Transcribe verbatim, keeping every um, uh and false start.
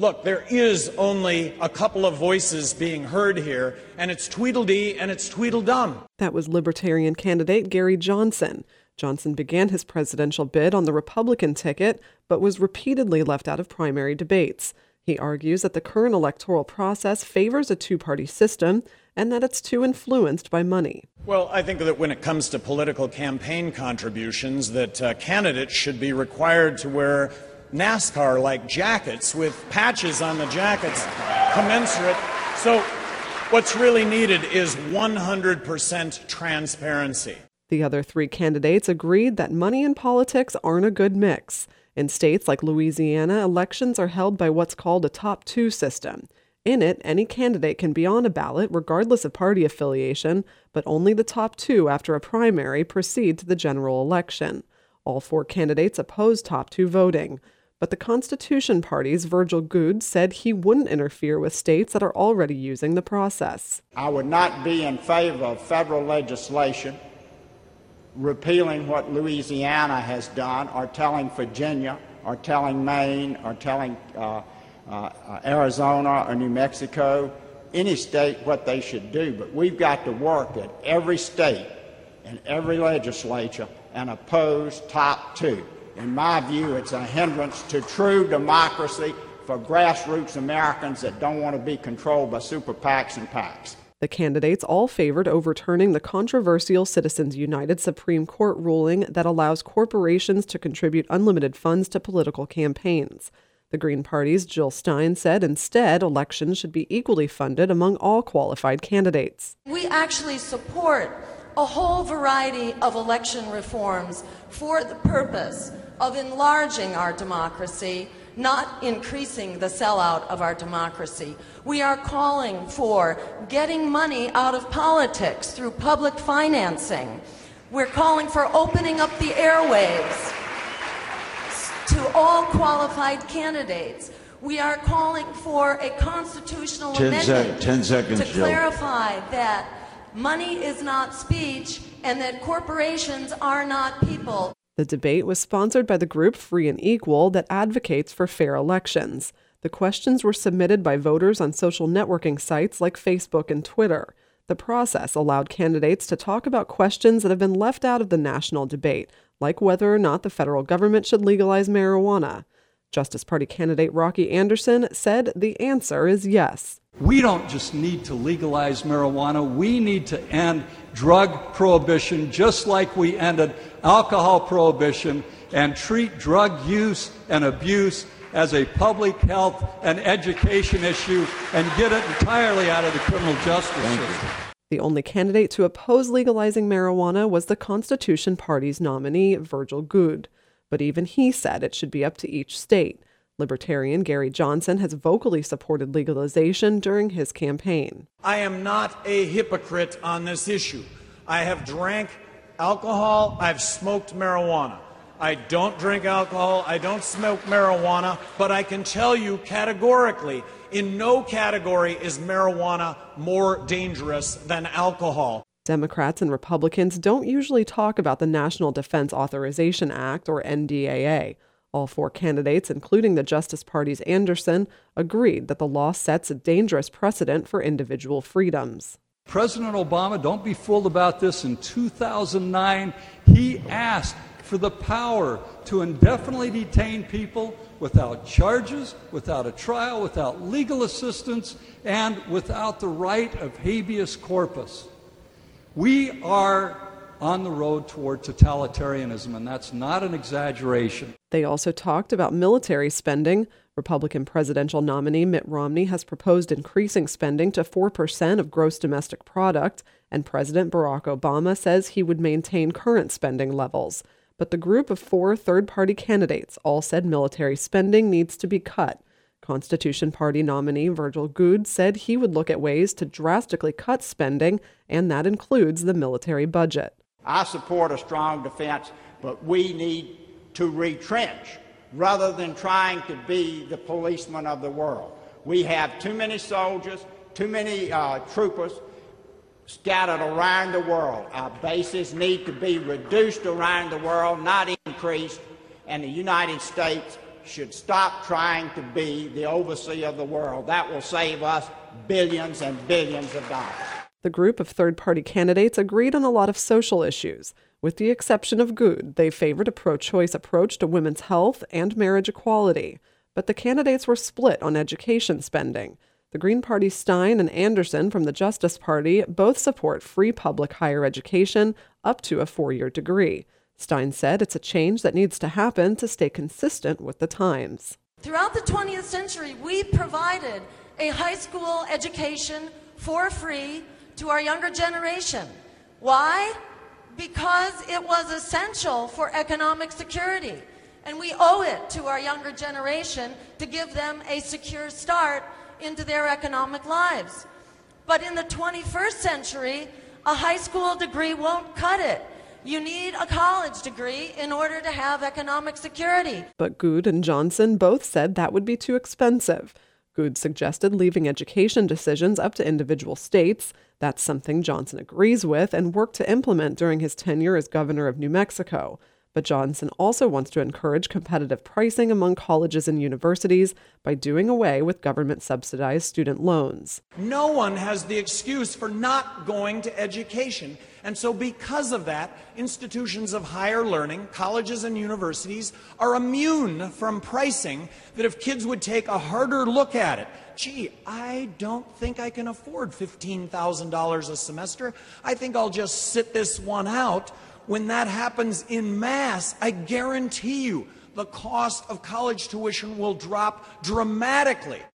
Look, there is only a couple of voices being heard here, and it's Tweedledee and it's Tweedledum. That was Libertarian candidate Gary Johnson. Johnson began his presidential bid on the Republican ticket, but was repeatedly left out of primary debates. He argues that the current electoral process favors a two-party system and that it's too influenced by money. Well, I think that when it comes to political campaign contributions, that uh, candidates should be required to wear NASCAR-like jackets with patches on the jackets commensurate. So what's really needed is one hundred percent transparency. The other three candidates agreed that money and politics aren't a good mix. In states like Louisiana, elections are held by what's called a top two system. In it, any candidate can be on a ballot regardless of party affiliation, but only the top two after a primary proceed to the general election. All four candidates oppose top two voting. But the Constitution Party's Virgil Goode said he wouldn't interfere with states that are already using the process. I would not be in favor of federal legislation repealing what Louisiana has done, or telling Virginia, or telling Maine, or telling uh, uh, Arizona or New Mexico, any state, what they should do. But we've got to work at every state and every legislature and oppose top two. In my view, it's a hindrance to true democracy for grassroots Americans that don't want to be controlled by super PACs and PACs. The candidates all favored overturning the controversial Citizens United Supreme Court ruling that allows corporations to contribute unlimited funds to political campaigns. The Green Party's Jill Stein said instead elections should be equally funded among all qualified candidates. We actually support a whole variety of election reforms for the purpose of enlarging our democracy, not increasing the sellout of our democracy. We are calling for getting money out of politics through public financing. We're calling for opening up the airwaves to all qualified candidates. We are calling for a constitutional ten amendment sec- ten seconds, to Jill. clarify that money is not speech and that corporations are not people. The debate was sponsored by the group Free and Equal that advocates for fair elections. The questions were submitted by voters on social networking sites like Facebook and Twitter. The process allowed candidates to talk about questions that have been left out of the national debate, like whether or not the federal government should legalize marijuana. Justice Party candidate Rocky Anderson said the answer is yes. We don't just need to legalize marijuana. We need to end drug prohibition just like we ended alcohol prohibition, and treat drug use and abuse as a public health and education issue and get it entirely out of the criminal justice system. The only candidate to oppose legalizing marijuana was the Constitution Party's nominee, Virgil Goode. But even he said it should be up to each state. Libertarian Gary Johnson has vocally supported legalization during his campaign. I am not a hypocrite on this issue. I have drank alcohol, I've smoked marijuana. I don't drink alcohol, I don't smoke marijuana, but I can tell you categorically, in no category is marijuana more dangerous than alcohol. Democrats and Republicans don't usually talk about the National Defense Authorization Act, or N D A A. All four candidates, including the Justice Party's Anderson, agreed that the law sets a dangerous precedent for individual freedoms. President Obama, don't be fooled about this, in two thousand nine, he asked for the power to indefinitely detain people without charges, without a trial, without legal assistance, and without the right of habeas corpus. We are on the road toward totalitarianism, and that's not an exaggeration. They also talked about military spending. Republican presidential nominee Mitt Romney has proposed increasing spending to four percent of gross domestic product, and President Barack Obama says he would maintain current spending levels. But the group of four third-party candidates all said military spending needs to be cut. Constitution Party nominee Virgil Goode said he would look at ways to drastically cut spending, and that includes the military budget. I support a strong defense, but we need to retrench rather than trying to be the policeman of the world. We have too many soldiers, too many uh, troopers scattered around the world. Our bases need to be reduced around the world, not increased, and the United States should stop trying to be the overseer of the world. That will save us billions and billions of dollars. The group of third-party candidates agreed on a lot of social issues. With the exception of Good, they favored a pro-choice approach to women's health and marriage equality. But the candidates were split on education spending. The Green Party's Stein and Anderson from the Justice Party both support free public higher education up to a four-year degree. Stein said it's a change that needs to happen to stay consistent with the times. Throughout the twentieth century, we provided a high school education for free to our younger generation. Why? Because it was essential for economic security. And we owe it to our younger generation to give them a secure start into their economic lives. But in the twenty-first century, a high school degree won't cut it. You need a college degree in order to have economic security. But Good and Johnson both said that would be too expensive. Good suggested leaving education decisions up to individual states. That's something Johnson agrees with and worked to implement during his tenure as governor of New Mexico. But Johnson also wants to encourage competitive pricing among colleges and universities by doing away with government-subsidized student loans. No one has the excuse for not going to education. And so because of that, institutions of higher learning, colleges and universities, are immune from pricing that if kids would take a harder look at it. Gee, I don't think I can afford fifteen thousand dollars a semester. I think I'll just sit this one out. When that happens en masse, I guarantee you the cost of college tuition will drop dramatically.